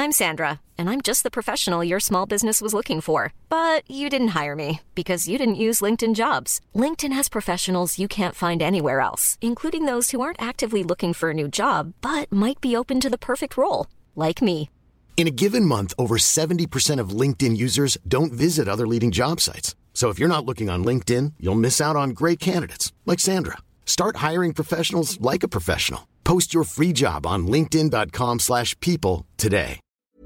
I'm Sandra, and I'm just the professional your small business was looking for. But you didn't hire me because you didn't use LinkedIn Jobs. LinkedIn has professionals you can't find anywhere else, including those who aren't actively looking for a new job, but might be open to the perfect role, like me. In a given month, over 70% of LinkedIn users don't visit other leading job sites. So if you're not looking on LinkedIn, you'll miss out on great candidates like Sandra. Start hiring professionals like a professional. Post your free job on linkedin.com/people today.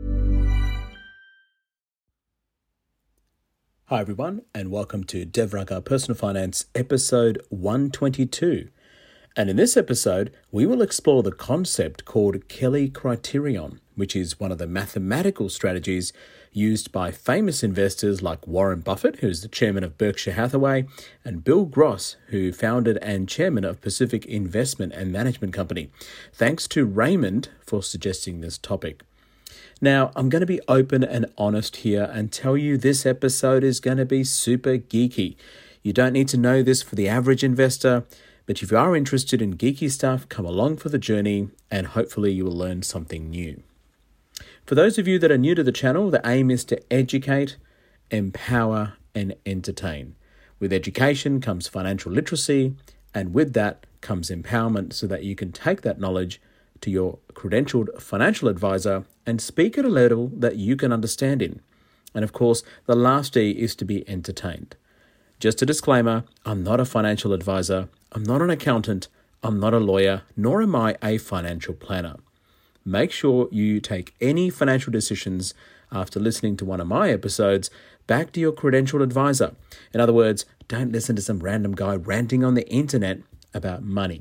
Hi everyone, and welcome to Devraga Personal Finance episode 122. And in this episode, we will explore the concept called Kelly criterion, which is one of the mathematical strategies used by famous investors like Warren Buffett, who's the chairman of Berkshire Hathaway, and Bill Gross, who founded and chairman of Pacific Investment and Management Company. Thanks to Raymond for suggesting this topic. Now, I'm going to be open and honest here and tell you this episode is going to be super geeky. You don't need to know this for the average investor, but if you are interested in geeky stuff, come along for the journey and hopefully you will learn something new. For those of you that are new to the channel, the aim is to educate, empower, and entertain. With education comes financial literacy, and with that comes empowerment so that you can take that knowledge to your credentialed financial advisor and speak at a level that you can understand in. And of course, the last E is to be entertained. Just a disclaimer, I'm not a financial advisor, I'm not an accountant, I'm not a lawyer, nor am I a financial planner. Make sure you take any financial decisions after listening to one of my episodes back to your credentialed advisor. In other words, don't listen to some random guy ranting on the internet about money.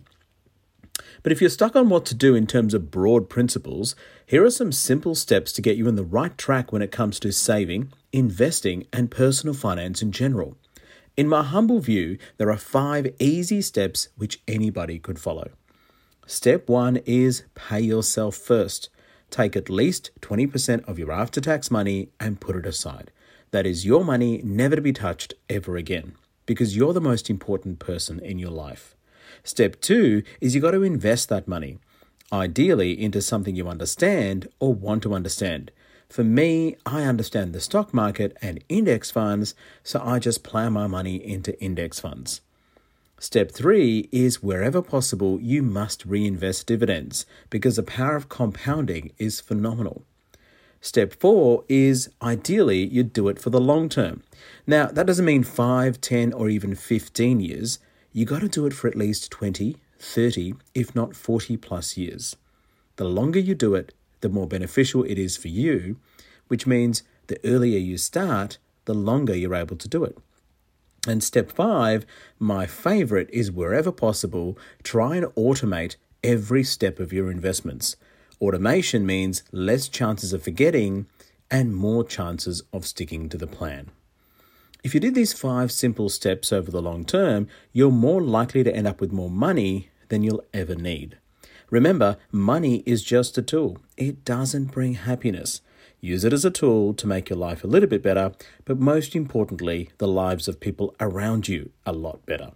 But if you're stuck on what to do in terms of broad principles, here are some simple steps to get you in the right track when it comes to saving, investing, and personal finance in general. In my humble view, there are 5 easy steps which anybody could follow. Step 1 is pay yourself first. Take at least 20% of your after-tax money and put it aside. That is your money never to be touched ever again, because you're the most important person in your life. Step 2 is you got to invest that money, ideally into something you understand or want to understand. For me, I understand the stock market and index funds, so I just plow my money into index funds. Step 3 is wherever possible, you must reinvest dividends because the power of compounding is phenomenal. Step 4 is ideally you do it for the long term. Now, that doesn't mean 5, 10, or even 15 years. You got to do it for at least 20, 30, if not 40 plus years. The longer you do it, the more beneficial it is for you, which means the earlier you start, the longer you're able to do it. And step 5, my favorite, is wherever possible, try and automate every step of your investments. Automation means less chances of forgetting and more chances of sticking to the plan. If you did these 5 simple steps over the long term, you're more likely to end up with more money than you'll ever need. Remember, money is just a tool. It doesn't bring happiness. Use it as a tool to make your life a little bit better, but most importantly, the lives of people around you a lot better.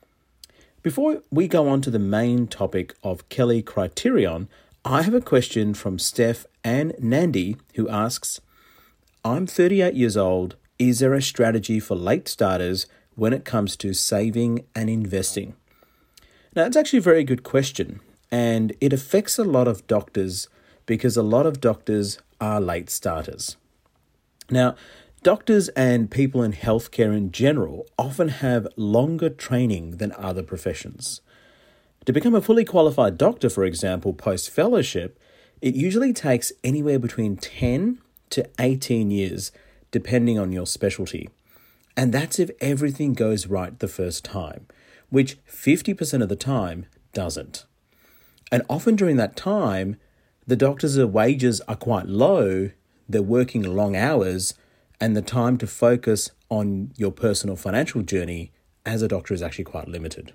Before we go on to the main topic of Kelly criterion, I have a question from Steph and Nandi who asks, I'm 38 years old. Is there a strategy for late starters when it comes to saving and investing? Now, it's actually a very good question, and it affects a lot of doctors because a lot of doctors are late starters. Now, doctors and people in healthcare in general often have longer training than other professions. To become a fully qualified doctor, for example, post-fellowship, it usually takes anywhere between 10 to 18 years, depending on your specialty. And that's if everything goes right the first time, which 50% of the time doesn't. And often during that time, the doctors' wages are quite low, they're working long hours, and the time to focus on your personal financial journey as a doctor is actually quite limited.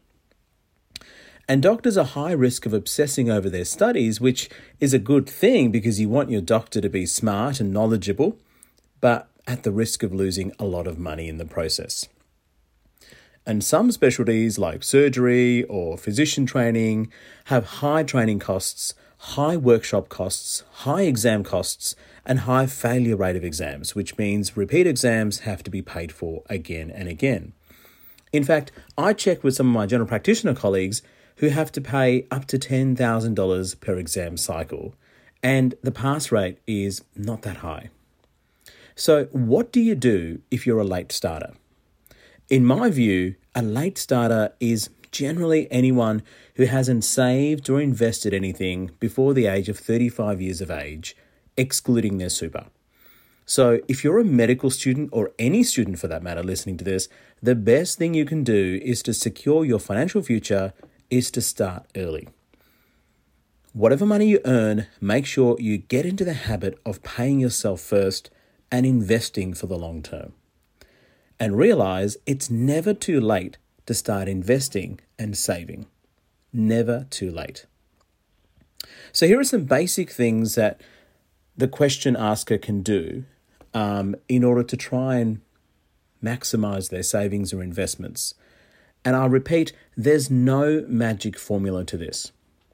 And doctors are high risk of obsessing over their studies, which is a good thing because you want your doctor to be smart and knowledgeable, but at the risk of losing a lot of money in the process. And some specialties like surgery or physician training have high training costs, high workshop costs, high exam costs, and high failure rate of exams, which means repeat exams have to be paid for again and again. In fact, I checked with some of my general practitioner colleagues who have to pay up to $10,000 per exam cycle, and the pass rate is not that high. So what do you do if you're a late starter? In my view, a late starter is generally anyone who hasn't saved or invested anything before the age of 35 years of age, excluding their super. So if you're a medical student, or any student for that matter listening to this, the best thing you can do is to secure your financial future is to start early. Whatever money you earn, make sure you get into the habit of paying yourself first and investing for the long term. And realize it's never too late to start investing and saving. Never too late. So here are some basic things that the question asker can do in order to try and maximize their savings or investments. And I'll repeat, there's no magic formula to this.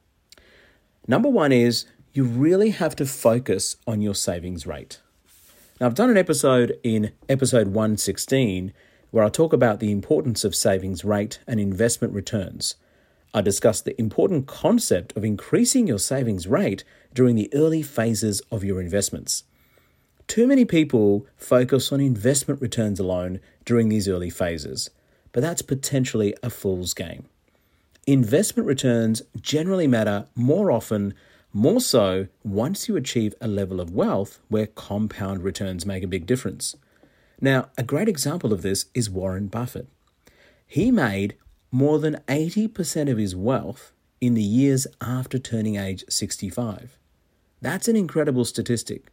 Number one is you really have to focus on your savings rate. Now, I've done an episode in episode 116 where I talk about the importance of savings rate and investment returns. I discuss the important concept of increasing your savings rate during the early phases of your investments. Too many people focus on investment returns alone during these early phases, but that's potentially a fool's game. Investment returns generally matter more often, more so once you achieve a level of wealth where compound returns make a big difference. Now, a great example of this is Warren Buffett. He made more than 80% of his wealth in the years after turning age 65. That's an incredible statistic.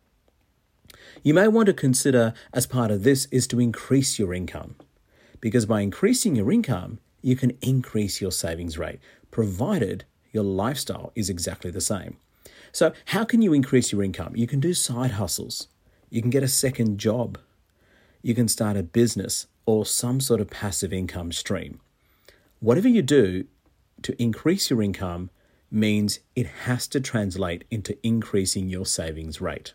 You may want to consider, as part of this, is to increase your income. Because by increasing your income, you can increase your savings rate, provided your lifestyle is exactly the same. So how can you increase your income? You can do side hustles. You can get a second job. You can start a business or some sort of passive income stream. Whatever you do to increase your income means it has to translate into increasing your savings rate.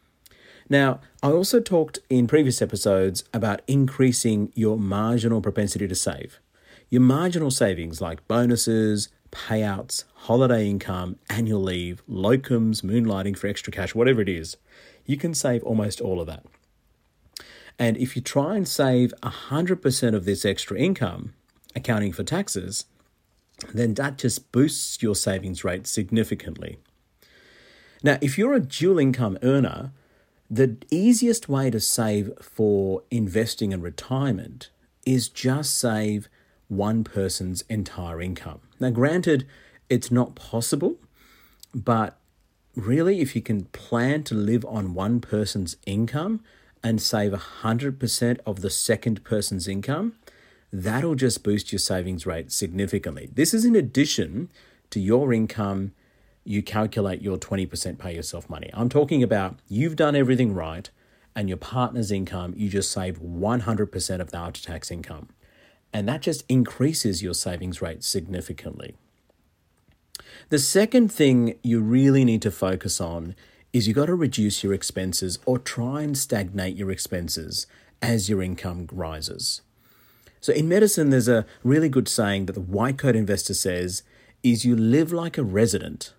Now, I also talked in previous episodes about increasing your marginal propensity to save. Your marginal savings like bonuses, payouts, holiday income, annual leave, locums, moonlighting for extra cash, whatever it is, you can save almost all of that. And if you try and save 100% of this extra income, accounting for taxes, then that just boosts your savings rate significantly. Now, if you're a dual income earner, the easiest way to save for investing and retirement is just save one person's entire income. Now, granted, it's not possible, but really, if you can plan to live on one person's income and save 100% of the second person's income, that'll just boost your savings rate significantly. This is in addition to your income. You calculate your 20% pay yourself money. I'm talking about you've done everything right and your partner's income, you just save 100% of the after-tax income. And that just increases your savings rate significantly. The second thing you really need to focus on is you got to reduce your expenses or try and stagnate your expenses as your income rises. So in medicine, there's a really good saying that the White Coat Investor says is you live like a resident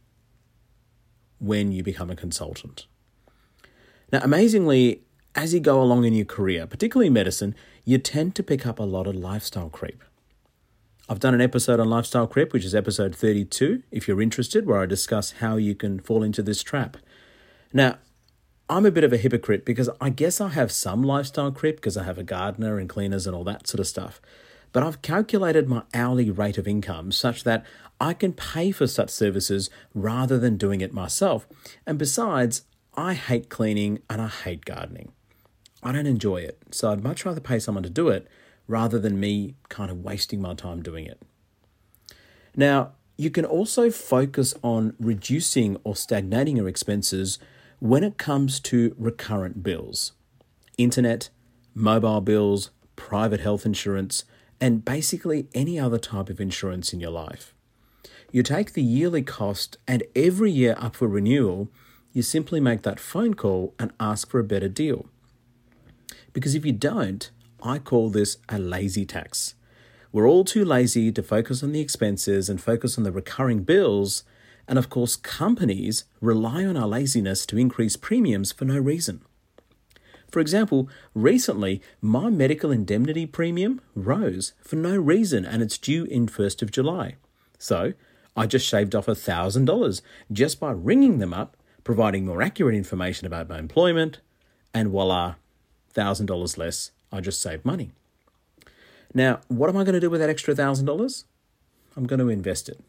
when you become a consultant. Now, amazingly, as you go along in your career, particularly in medicine, you tend to pick up a lot of lifestyle creep. I've done an episode on lifestyle creep, which is episode 32, if you're interested, where I discuss how you can fall into this trap. Now, I'm a bit of a hypocrite because I guess I have some lifestyle creep because I have a gardener and cleaners and all that sort of stuff. But I've calculated my hourly rate of income such that I can pay for such services rather than doing it myself. And besides, I hate cleaning and I hate gardening. I don't enjoy it, so I'd much rather pay someone to do it rather than me kind of wasting my time doing it. Now, you can also focus on reducing or stagnating your expenses when it comes to recurrent bills, internet, mobile bills, private health insurance, and basically any other type of insurance in your life. You take the yearly cost and every year up for renewal, you simply make that phone call and ask for a better deal. Because if you don't, I call this a lazy tax. We're all too lazy to focus on the expenses and focus on the recurring bills. And of course, companies rely on our laziness to increase premiums for no reason. For example, recently, my medical indemnity premium rose for no reason and it's due in 1st of July. So I just shaved off $1,000 just by ringing them up, providing more accurate information about my employment, and voila, $1,000 less. I just saved money. Now, what am I going to do with that extra $1,000? I'm going to invest it.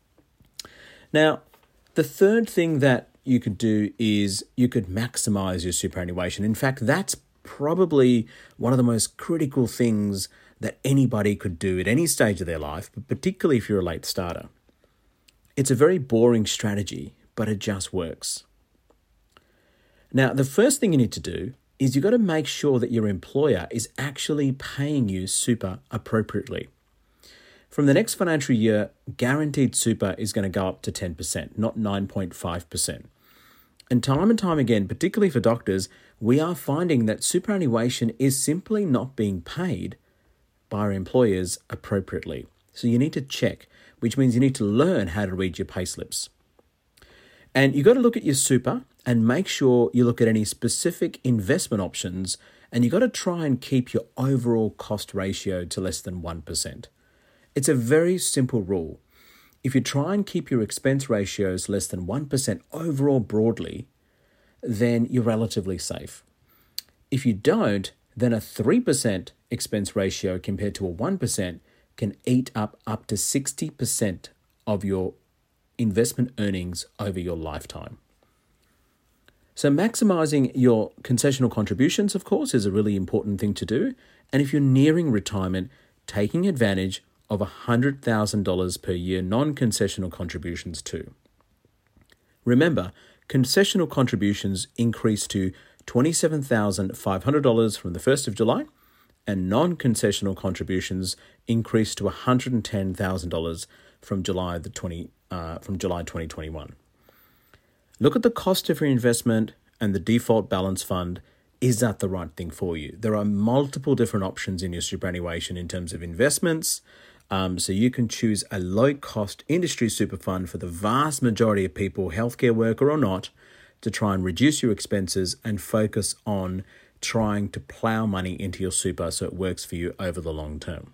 Now, the third thing that you could do is you could maximize your superannuation. In fact, that's probably one of the most critical things that anybody could do at any stage of their life, but particularly if you're a late starter. It's a very boring strategy, but it just works. Now, the first thing you need to do is you've got to make sure that your employer is actually paying you super appropriately. From the next financial year, guaranteed super is going to go up to 10%, not 9.5%. And time again, particularly for doctors, we are finding that superannuation is simply not being paid by our employers appropriately. So you need to check, which means you need to learn how to read your payslips. And you've got to look at your super and make sure you look at any specific investment options, and you've got to try and keep your overall cost ratio to less than 1%. It's a very simple rule. If you try and keep your expense ratios less than 1% overall broadly, then you're relatively safe. If you don't, then a 3% expense ratio compared to a 1% can eat up to 60% of your investment earnings over your lifetime. So maximizing your concessional contributions, of course, is a really important thing to do. And if you're nearing retirement, taking advantage of $100,000 per year non-concessional contributions too. Remember, concessional contributions increase to $27,500 from the 1st of July, and non-concessional contributions increase to $110,000 from July 2021. Look at the cost of your investment and the default balance fund. Is that the right thing for you? There are multiple different options in your superannuation in terms of investments. So you can choose a low-cost industry super fund for the vast majority of people, healthcare worker or not, to try and reduce your expenses and focus on trying to plow money into your super so it works for you over the long term.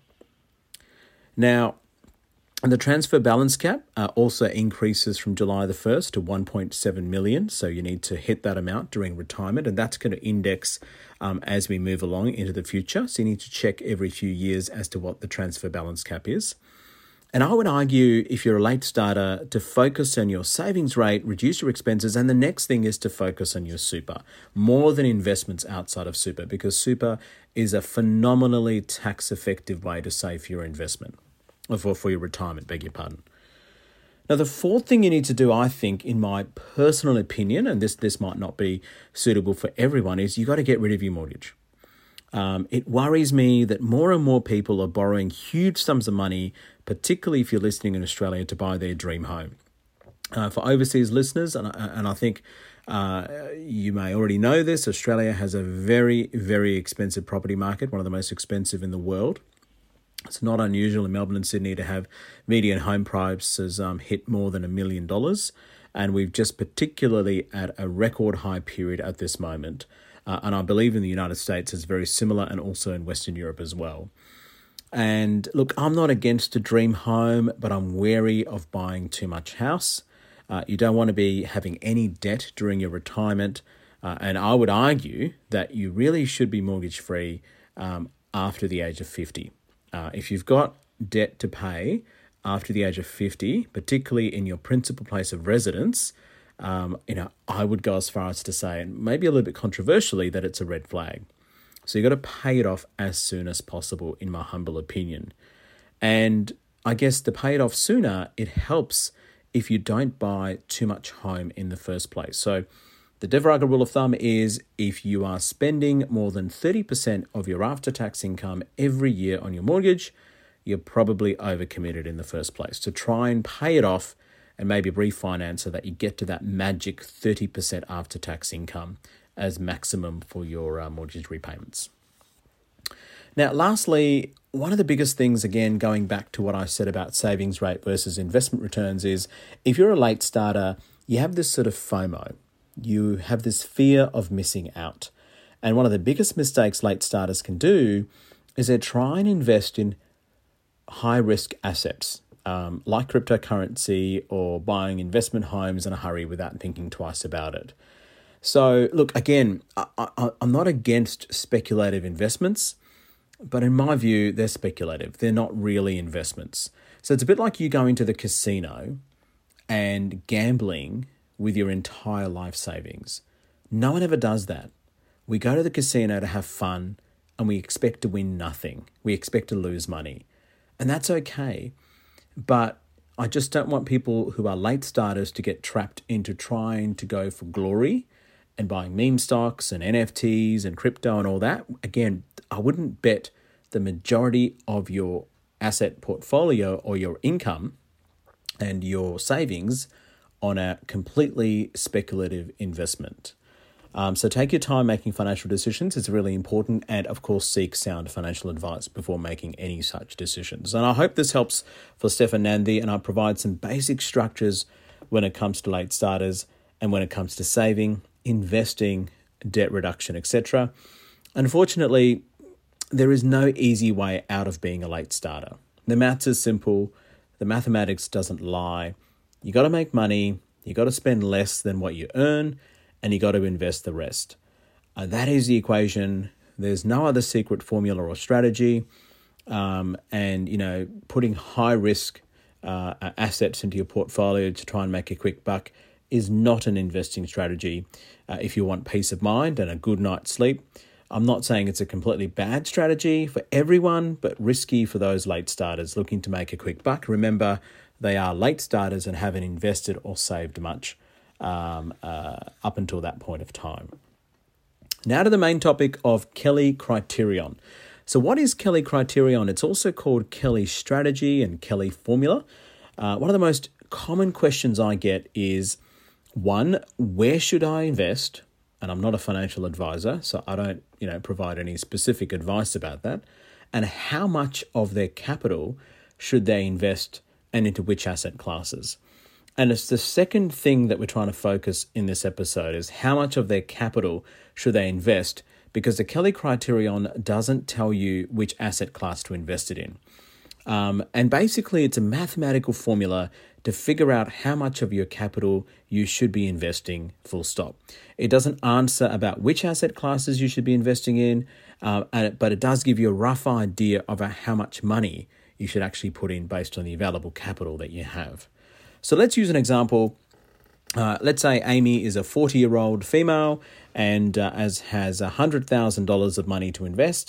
Now, the transfer balance cap also increases from July the 1st to 1.7 million. So you need to hit that amount during retirement, and that's going to index as we move along into the future. So you need to check every few years as to what the transfer balance cap is. And I would argue, if you're a late starter, to focus on your savings rate, reduce your expenses, and the next thing is to focus on your super, more than investments outside of super, because super is a phenomenally tax-effective way to save for your investment, or for your retirement, beg your pardon. Now, the fourth thing you need to do, I think, in my personal opinion, and this might not be suitable for everyone, is you got to get rid of your mortgage. It worries me that more and more people are borrowing huge sums of money, particularly if you're listening in Australia, to buy their dream home. For overseas listeners, and I think you may already know this, Australia has a very, very expensive property market, one of the most expensive in the world. It's not unusual in Melbourne and Sydney to have median home prices hit more than $1 million. And we've just particularly at a record high period at this moment. And I believe in the United States it's very similar, and also in Western Europe as well. And look, I'm not against a dream home, but I'm wary of buying too much house. You don't want to be having any debt during your retirement. And I would argue that you really should be mortgage-free after the age of 50. If you've got debt to pay after the age of 50, particularly in your principal place of residence, I would go as far as to say, and maybe a little bit controversially, that it's a red flag. So you've got to pay it off as soon as possible, in my humble opinion. And I guess to pay it off sooner, it helps if you don't buy too much home in the first place. So the Devaraga rule of thumb is if you are spending more than 30% of your after-tax income every year on your mortgage, you're probably overcommitted in the first place. So try and pay it off and maybe refinance so that you get to that magic 30% after-tax income as maximum for your mortgage repayments. Now, lastly, one of the biggest things, again, going back to what I said about savings rate versus investment returns is if you're a late starter, you have this sort of FOMO. You have this fear of missing out. And one of the biggest mistakes late starters can do is they try and invest in high-risk assets like cryptocurrency or buying investment homes in a hurry without thinking twice about it. So, look, again, I'm not against speculative investments, but in my view, they're speculative. They're not really investments. So it's a bit like you going to the casino and gambling with your entire life savings. No one ever does that. We go to the casino to have fun and we expect to win nothing. We expect to lose money. And that's okay. But I just don't want people who are late starters to get trapped into trying to go for glory and buying meme stocks and NFTs and crypto and all that. Again, I wouldn't bet the majority of your asset portfolio or your income and your savings on a completely speculative investment. So take your time making financial decisions. It's really important. And of course, seek sound financial advice before making any such decisions. And I hope this helps for Stefan Nandi, and I provide some basic structures when it comes to late starters and when it comes to saving, investing, debt reduction, etc. Unfortunately, there is no easy way out of being a late starter. The maths is simple. The mathematics doesn't lie. You got to make money. You got to spend less than what you earn, and you got to invest the rest. That is the equation. There's no other secret formula or strategy. And putting high risk assets into your portfolio to try and make a quick buck is not an investing strategy. If you want peace of mind and a good night's sleep, I'm not saying it's a completely bad strategy for everyone, but risky for those late starters looking to make a quick buck. Remember, they are late starters and haven't invested or saved much up until that point of time. Now to the main topic of Kelly Criterion. So what is Kelly Criterion? It's also called Kelly Strategy and Kelly Formula. One of the most common questions I get is, one, where should I invest? And I'm not a financial advisor, so I don't, provide any specific advice about that. And how much of their capital should they invest and into which asset classes? And it's the second thing that we're trying to focus in this episode is how much of their capital should they invest, because the Kelly Criterion doesn't tell you which asset class to invest it in. And basically, it's a mathematical formula to figure out how much of your capital you should be investing, full stop. It doesn't answer about which asset classes you should be investing in, but it does give you a rough idea of how much money you should actually put in based on the available capital that you have. So let's use an example. Let's say Amy is a 40-year-old female and has $100,000 of money to invest.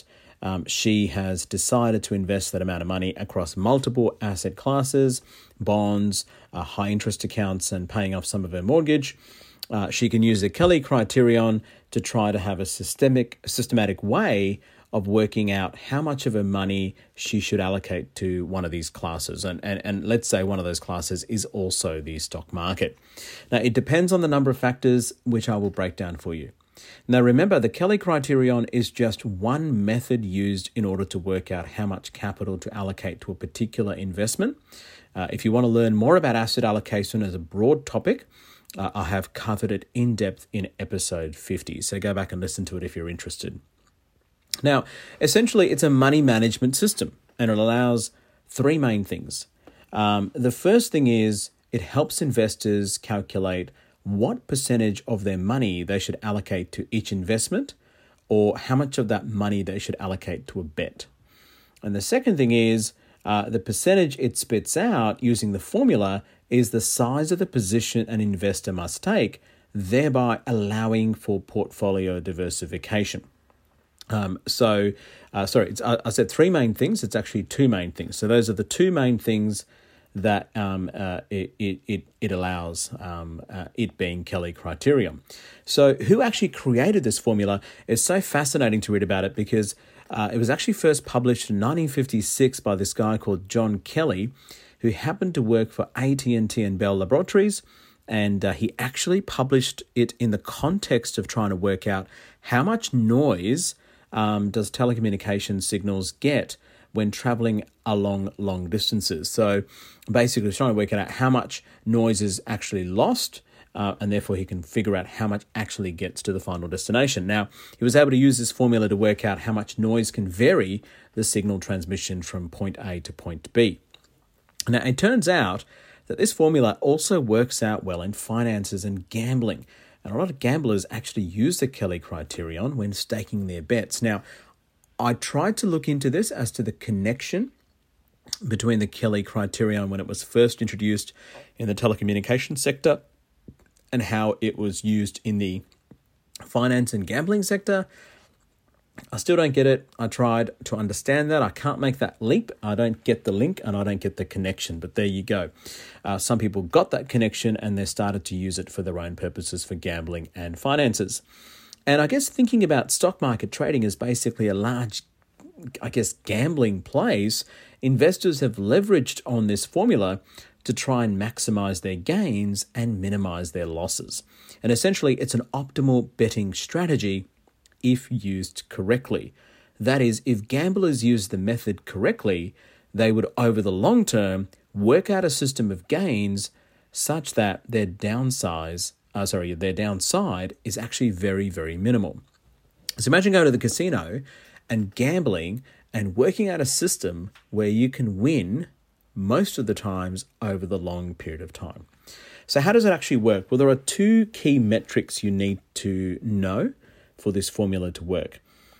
She has decided to invest that amount of money across multiple asset classes, bonds, high interest accounts, and paying off some of her mortgage. She can use the Kelly Criterion to try to have a systematic way of working out how much of her money she should allocate to one of these classes. And let's say one of those classes is also the stock market. Now, it depends on the number of factors, which I will break down for you. Now, remember, the Kelly Criterion is just one method used in order to work out how much capital to allocate to a particular investment. If you want to learn more about asset allocation as a broad topic, I have covered it in depth in episode 50. So go back and listen to it if you're interested. Now, essentially, it's a money management system, and it allows three main things. The first thing is it helps investors calculate what percentage of their money they should allocate to each investment, or how much of that money they should allocate to a bet. And the second thing is the percentage it spits out using the formula is the size of the position an investor must take, thereby allowing for portfolio diversification. I said three main things. It's actually two main things. So those are the two main things that it allows, it being Kelly Criterion. So who actually created this formula? It's so fascinating to read about it because It was actually first published in 1956 by this guy called John Kelly, who happened to work for AT&T and Bell Laboratories, and he actually published it in the context of trying to work out how much noise does telecommunication signals get when traveling along long distances. So basically trying to work out how much noise is actually lost, and therefore he can figure out how much actually gets to the final destination. Now, he was able to use this formula to work out how much noise can vary the signal transmission from point A to point B. Now, it turns out that this formula also works out well in finances and gambling. And a lot of gamblers actually use the Kelly criterion when staking their bets. Now, I tried to look into this as to the connection between the Kelly criterion when it was first introduced in the telecommunications sector and how it was used in the finance and gambling sector. I still don't get it. I tried to understand that. I can't make that leap. I don't get the link and I don't get the connection. But there you go. Some people got that connection and they started to use it for their own purposes for gambling and finances. And I guess thinking about stock market trading is basically a large, gambling place. Investors have leveraged on this formula to try and maximize their gains and minimize their losses. And essentially, it's an optimal betting strategy if used correctly. That is, if gamblers use the method correctly, they would, over the long term, work out a system of gains such that their downside is actually very, very minimal. So imagine going to the casino and gambling and working out a system where you can win most of the times over the long period of time. So how does it actually work? Well, there are two key metrics you need to know for this formula to work.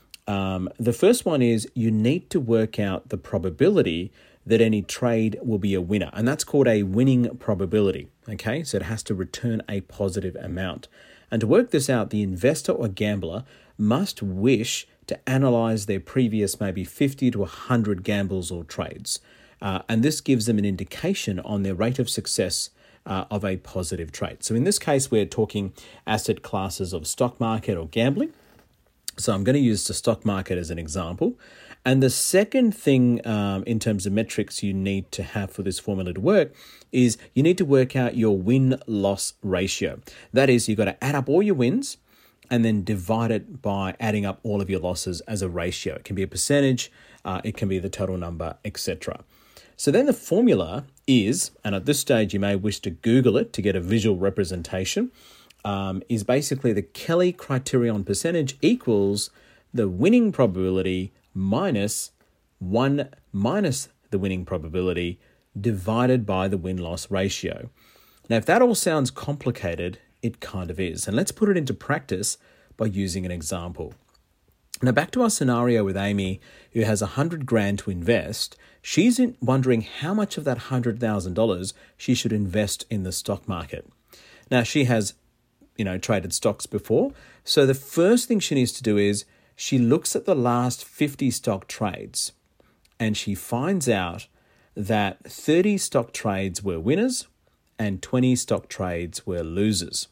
The first one is you need to work out the probability that any trade will be a winner, and that's called a winning probability, okay? So it has to return a positive amount. And to work this out, the investor or gambler must wish to analyze their previous maybe 50 to 100 gambles or trades. And this gives them an indication on their rate of success of a positive trade. So in this case, we're talking asset classes of stock market or gambling. So I'm going to use the stock market as an example. And the second thing in terms of metrics you need to have for this formula to work is you need to work out your win-loss ratio. That is, you've got to add up all your wins and then divide it by adding up all of your losses as a ratio. It can be a percentage, it can be the total number, etc. So then the formula is, and at this stage you may wish to Google it to get a visual representation, is basically the Kelly criterion percentage equals the winning probability minus 1 minus the winning probability divided by the win-loss ratio. Now, if that all sounds complicated, it kind of is. And let's put it into practice by using an example. Now, back to our scenario with Amy, who has $100,000 to invest. She's wondering how much of that $100,000 she should invest in the stock market. Now, she has, traded stocks before. So the first thing she needs to do is she looks at the last 50 stock trades and she finds out that 30 stock trades were winners and 20 stock trades were losers.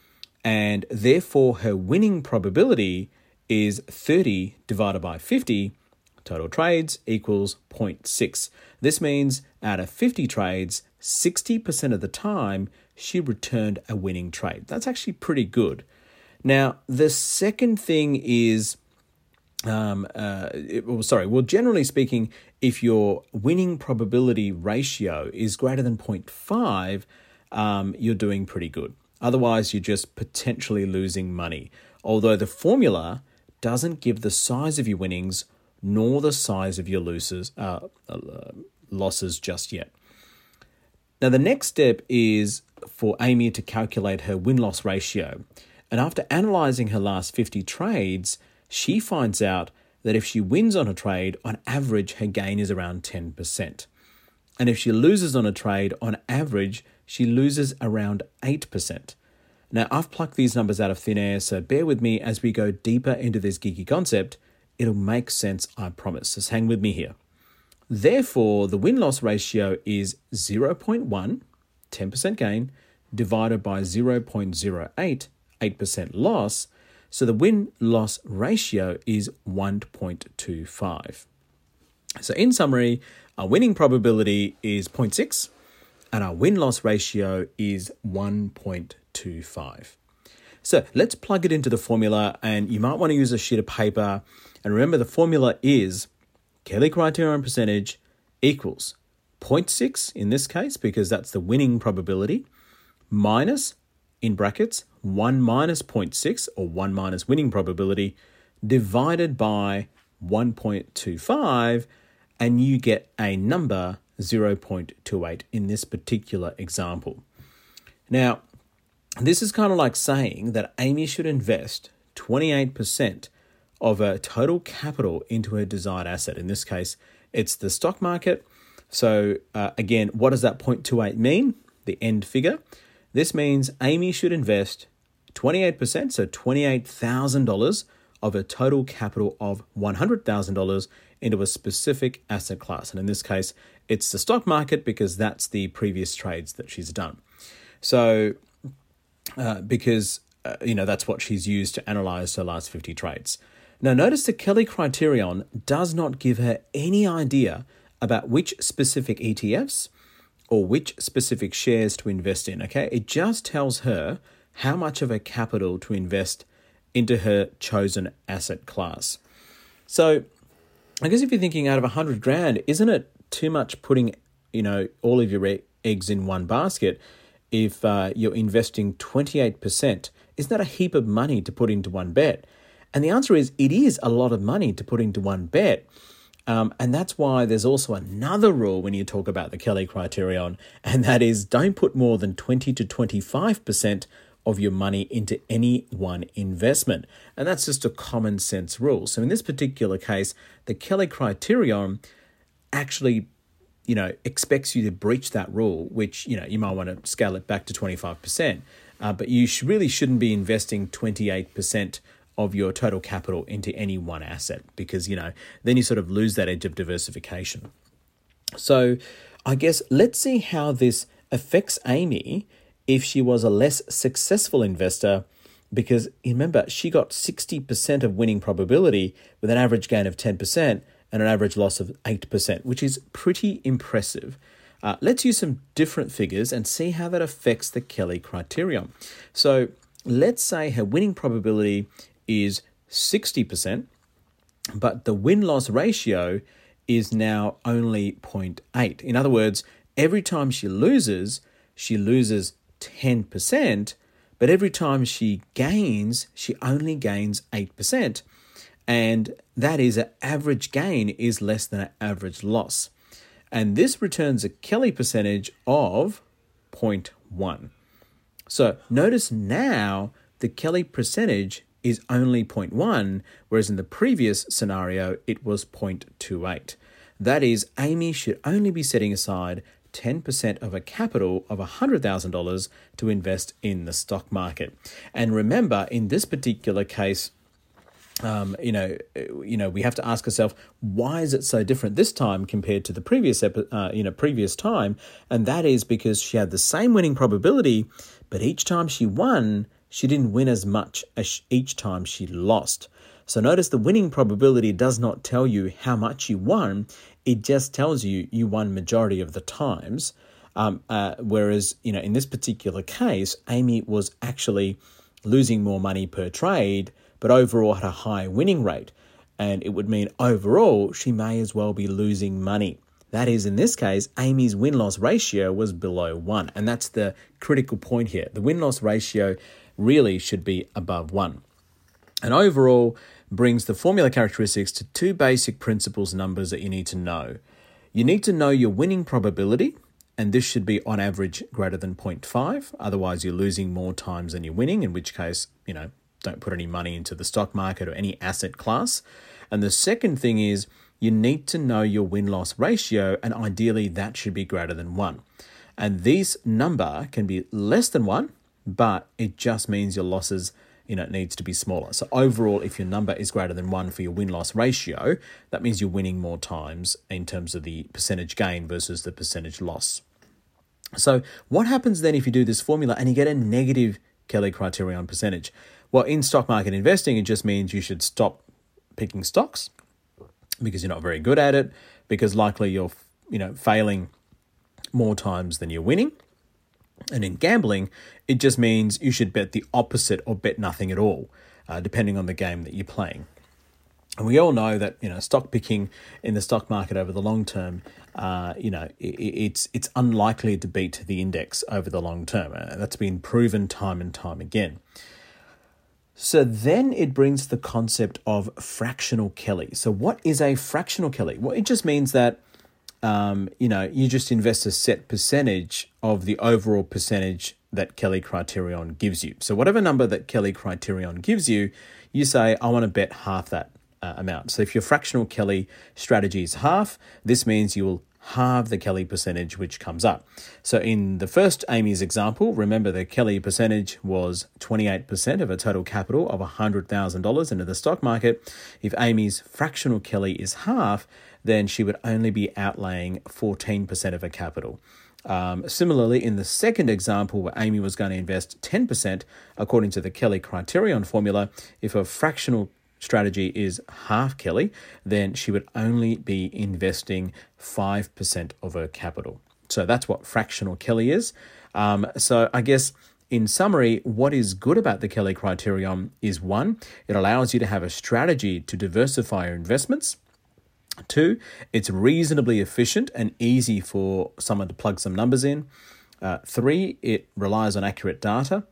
And therefore, her winning probability is 30 divided by 50, total trades equals 0.6. This means out of 50 trades, 60% of the time, she returned a winning trade. That's actually pretty good. Now, the second thing is, generally speaking, if your winning probability ratio is greater than 0.5, you're doing pretty good. Otherwise, you're just potentially losing money. Although the formula doesn't give the size of your winnings nor the size of your losses just yet. Now, the next step is for Amy to calculate her win-loss ratio. And after analysing her last 50 trades, she finds out that if she wins on a trade, on average, her gain is around 10%. And if she loses on a trade, on average, she loses around 8%. Now, I've plucked these numbers out of thin air, so bear with me as we go deeper into this geeky concept. It'll make sense, I promise. Just hang with me here. Therefore, the win-loss ratio is 0.1, 10% gain, divided by 0.08, 8% loss. So the win-loss ratio is 1.25. So in summary, our winning probability is 0.6 and our win-loss ratio is 1.25. So let's plug it into the formula, and you might want to use a sheet of paper. And remember, the formula is Kelly criterion percentage equals 0.6 in this case, because that's the winning probability, minus, in brackets, 1 minus 0.6 or 1 minus winning probability, divided by 1.25, and you get a number 0.28 in this particular example. Now, this is kind of like saying that Amy should invest 28% of her total capital into her desired asset. In this case, it's the stock market. So again, what does that 0.28 mean? The end figure. This means Amy should invest 28%, so $28,000 of her total capital of $100,000 into a specific asset class. And in this case, it's the stock market because that's the previous trades that she's done. So because that's what she's used to analyze her last 50 trades. Now, notice the Kelly criterion does not give her any idea about which specific ETFs or which specific shares to invest in, okay? It just tells her how much of her capital to invest into her chosen asset class. So I guess if you're thinking out of $100,000, isn't it too much putting, all of your eggs in one basket? If you're investing 28%, isn't that a heap of money to put into one bet? And the answer is, it is a lot of money to put into one bet. And that's why there's also another rule when you talk about the Kelly criterion, and that is don't put more than 20 to 25% of your money into any one investment. And that's just a common sense rule. So in this particular case, the Kelly criterion actually expects you to breach that rule, which, you might want to scale it back to 25%. But you really shouldn't be investing 28% of your total capital into any one asset because, then you sort of lose that edge of diversification. So I guess let's see how this affects Amy if she was a less successful investor, because remember, she got 60% of winning probability with an average gain of 10%. And an average loss of 8%, which is pretty impressive. Let's use some different figures and see how that affects the Kelly criterion. So let's say her winning probability is 60%, but the win-loss ratio is now only 0.8. In other words, every time she loses 10%, but every time she gains, she only gains 8%. And that is an average gain is less than an average loss. And this returns a Kelly percentage of 0.1. So notice now the Kelly percentage is only 0.1, whereas in the previous scenario, it was 0.28. That is, Amy should only be setting aside 10% of a capital of $100,000 to invest in the stock market. And remember, in this particular case, we have to ask ourselves, why is it so different this time compared to the previous time? And that is because she had the same winning probability, but each time she won, she didn't win as much as each time she lost. So notice the winning probability does not tell you how much you won. It just tells you you won majority of the times. Whereas, in this particular case, Amy was actually losing more money per trade, but overall had a high winning rate. And it would mean overall, she may as well be losing money. That is, in this case, Amy's win-loss ratio was below 1. And that's the critical point here. The win-loss ratio really should be above 1. And overall brings the formula characteristics to two basic principles numbers that you need to know. You need to know your winning probability, and this should be on average greater than 0.5. Otherwise, you're losing more times than you're winning, in which case, don't put any money into the stock market or any asset class. And the second thing is you need to know your win-loss ratio, and ideally that should be greater than 1. And this number can be less than 1, but it just means your losses needs to be smaller. So overall, if your number is greater than 1 for your win-loss ratio, that means you're winning more times in terms of the percentage gain versus the percentage loss. So what happens then if you do this formula and you get a negative Kelly criterion percentage? Well, in stock market investing, it just means you should stop picking stocks because you're not very good at it, because likely you're failing more times than you're winning. And in gambling, it just means you should bet the opposite or bet nothing at all, depending on the game that you're playing. And we all know that stock picking in the stock market over the long term, it's unlikely to beat the index over the long term. That's been proven time and time again. So then it brings the concept of fractional Kelly. So what is a fractional Kelly? Well, it just means that you just invest a set percentage of the overall percentage that Kelly Criterion gives you. So whatever number that Kelly Criterion gives you, you say, I want to bet half that amount. So if your fractional Kelly strategy is half, this means you will halve the Kelly percentage which comes up. So in the first Amy's example, remember the Kelly percentage was 28% of a total capital of $100,000 into the stock market. If Amy's fractional Kelly is half, then she would only be outlaying 14% of her capital. Similarly, in the second example where Amy was going to invest 10%, according to the Kelly Criterion formula, if a fractional strategy is half Kelly, then she would only be investing 5% of her capital. So that's what fractional Kelly is. So I guess in summary, what is good about the Kelly Criterion is 1, it allows you to have a strategy to diversify your investments. 2, it's reasonably efficient and easy for someone to plug some numbers in. 3, it relies on accurate data.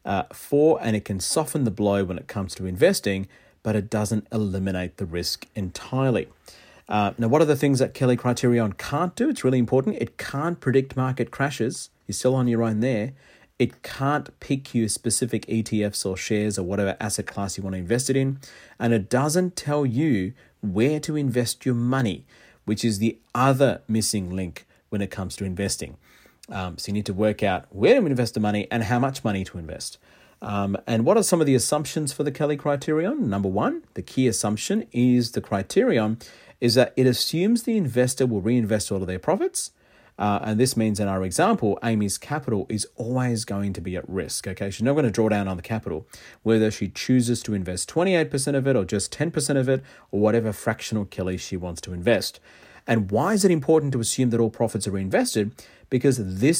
4, and it can soften the blow when it comes to investing, but it doesn't eliminate the risk entirely. Now, what are the things that Kelly Criterion can't do? It's really important. It can't predict market crashes. You're still on your own there. It can't pick you specific ETFs or shares or whatever asset class you want to invest it in. And it doesn't tell you where to invest your money, which is the other missing link when it comes to investing. So you need to work out where to invest the money and how much money to invest. And what are some of the assumptions for the Kelly Criterion? Number 1, the key assumption is the criterion is that it assumes the investor will reinvest all of their profits. And this means in our example, Amy's capital is always going to be at risk. Okay, she's not going to draw down on the capital, whether she chooses to invest 28% of it or just 10% of it or whatever fractional Kelly she wants to invest. And why is it important to assume that all profits are reinvested? Because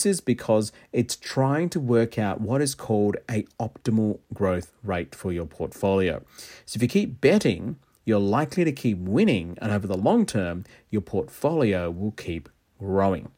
it's trying to work out what is called an optimal growth rate for your portfolio. So if you keep betting, you're likely to keep winning, and over the long term, your portfolio will keep growing.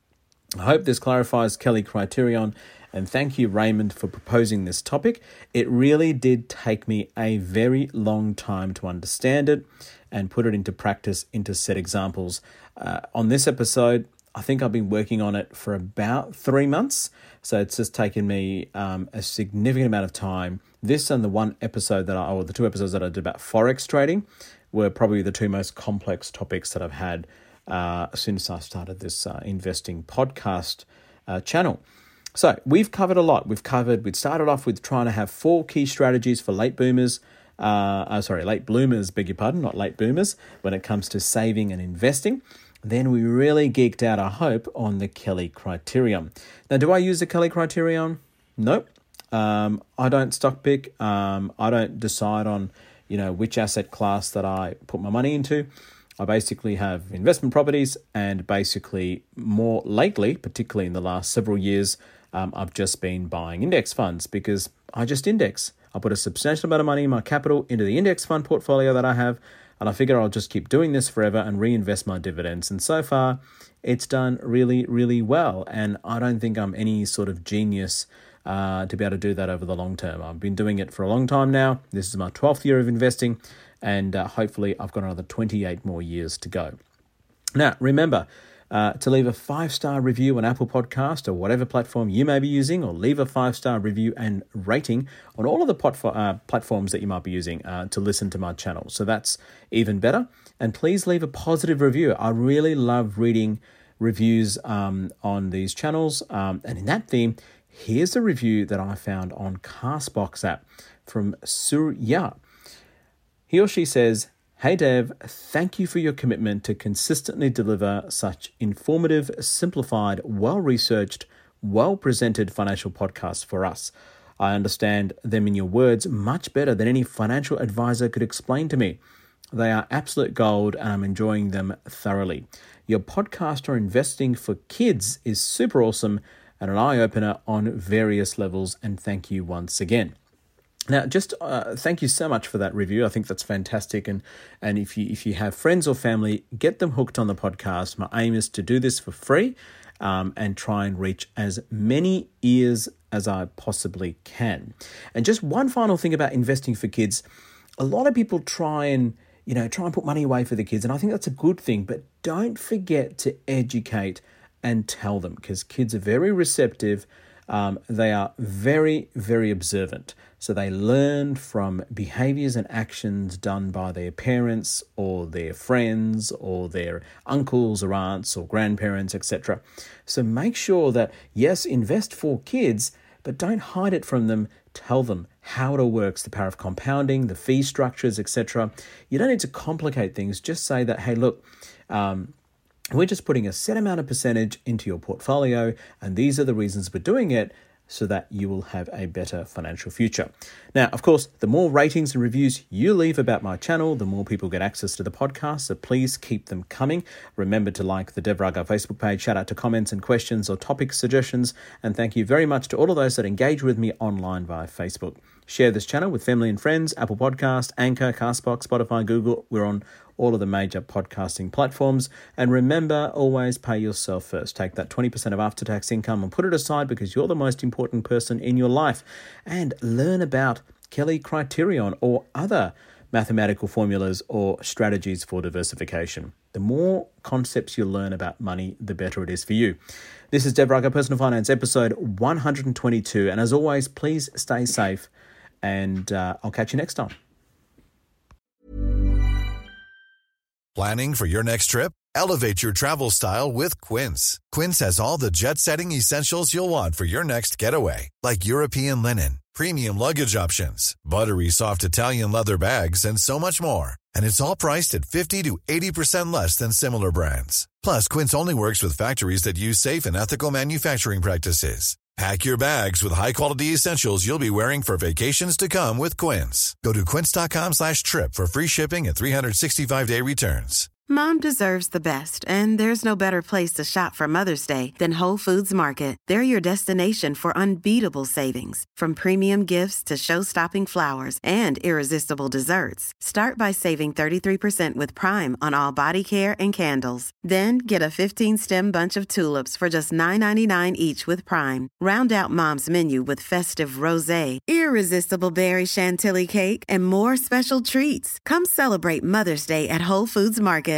I hope this clarifies Kelly Criterion, and thank you, Raymond, for proposing this topic. It really did take me a very long time to understand it and put it into practice, into set examples. On this episode, I think I've been working on it for about 3 months, so it's just taken me a significant amount of time. This and the 2 episodes that I did about Forex trading were probably the 2 most complex topics that I've had since I started this investing podcast channel. So we've covered a lot. We started off with trying to have 4 key strategies for late bloomers, not late boomers, when it comes to saving and investing. Then we really geeked out, I hope, on the Kelly Criterion. Now, do I use the Kelly Criterion? Nope. I don't stock pick. I don't decide on, which asset class that I put my money into. I basically have investment properties, and basically more lately, particularly in the last several years, I've just been buying index funds because I just index. I put a substantial amount of money in my capital into the index fund portfolio that I have, and I figure I'll just keep doing this forever and reinvest my dividends. And so far, it's done really, really well. And I don't think I'm any sort of genius to be able to do that over the long term. I've been doing it for a long time now. This is my 12th year of investing, and hopefully I've got another 28 more years to go. Now, remember to leave a 5-star review on Apple Podcast or whatever platform you may be using, or leave a 5-star review and rating on all of the platforms that you might be using to listen to my channel. So that's even better. And please leave a positive review. I really love reading reviews on these channels. And in that theme, here's a review that I found on Castbox app from Surya. He or she says, "Hey Dev, thank you for your commitment to consistently deliver such informative, simplified, well-researched, well-presented financial podcasts for us. I understand them in your words much better than any financial advisor could explain to me. They are absolute gold and I'm enjoying them thoroughly. Your podcast on investing for kids is super awesome and an eye-opener on various levels, and thank you once again. Now, just thank you so much for that review. I think that's fantastic. And if you have friends or family, get them hooked on the podcast. My aim is to do this for free and try and reach as many ears as I possibly can. And just one final thing about investing for kids. A lot of people try and put money away for the kids. And I think that's a good thing. But don't forget to educate and tell them, because kids are very receptive. They are very, very observant. So they learn from behaviors and actions done by their parents or their friends or their uncles or aunts or grandparents, etc. So make sure that, yes, invest for kids, but don't hide it from them. Tell them how it all works, the power of compounding, the fee structures, etc. You don't need to complicate things. Just say that, hey, look, we're just putting a set amount of percentage into your portfolio, and these are the reasons we're doing it, so that you will have a better financial future. Now, of course, the more ratings and reviews you leave about my channel, the more people get access to the podcast, so please keep them coming. Remember to like the Dev Raga Facebook page, shout out to comments and questions or topic suggestions, and thank you very much to all of those that engage with me online via Facebook. Share this channel with family and friends, Apple Podcast, Anchor, Castbox, Spotify, Google. We're on all of the major podcasting platforms. And remember, always pay yourself first. Take that 20% of after-tax income and put it aside, because you're the most important person in your life. And learn about Kelly Criterion or other mathematical formulas or strategies for diversification. The more concepts you learn about money, the better it is for you. This is Dev Raga Personal Finance, episode 122. And as always, please stay safe, and I'll catch you next time. Planning for your next trip? Elevate your travel style with Quince. Quince has all the jet-setting essentials you'll want for your next getaway, like European linen, premium luggage options, buttery soft Italian leather bags, and so much more. And it's all priced at 50 to 80% less than similar brands. Plus, Quince only works with factories that use safe and ethical manufacturing practices. Pack your bags with high-quality essentials you'll be wearing for vacations to come with Quince. Go to quince.com/trip for free shipping and 365-day returns. Mom deserves the best, and there's no better place to shop for Mother's Day than Whole Foods Market. They're your destination for unbeatable savings, from premium gifts to show-stopping flowers and irresistible desserts. Start by saving 33% with Prime on all body care and candles. Then get a 15-stem bunch of tulips for just $9.99 each with Prime. Round out Mom's menu with festive rosé, irresistible berry chantilly cake, and more special treats. Come celebrate Mother's Day at Whole Foods Market.